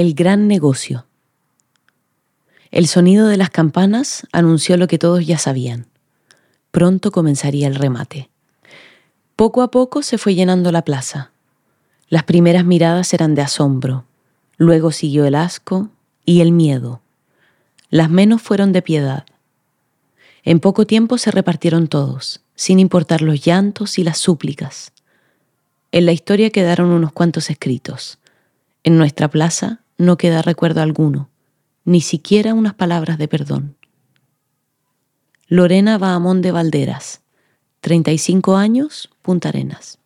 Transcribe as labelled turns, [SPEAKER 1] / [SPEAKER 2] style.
[SPEAKER 1] El gran negocio. El sonido de las campanas anunció lo que todos ya sabían. Pronto comenzaría el remate. Poco a poco se fue llenando la plaza. Las primeras miradas eran de asombro, luego siguió el asco y el miedo. Las menos fueron de piedad. En poco tiempo se repartieron todos, sin importar los llantos y las súplicas. En la historia quedaron unos cuantos escritos. En nuestra plaza no queda recuerdo alguno, ni siquiera unas palabras de perdón. Lorena Bahamón de Valderas, 35 años, Punta Arenas.